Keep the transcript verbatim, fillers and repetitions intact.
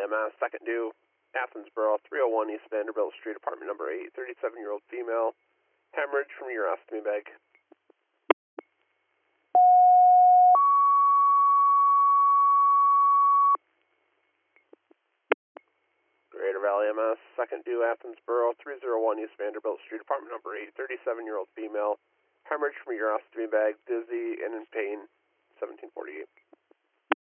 M S, second due, Athensboro, three oh one East Vanderbilt Street, apartment number eight, thirty-seven-year-old female, hemorrhage from urostomy bag. Greater Valley M S, second due, Athensboro, three oh one East Vanderbilt Street, apartment number eight, thirty-seven-year-old female, hemorrhage from urostomy bag, dizzy and in pain, seventeen forty-eight.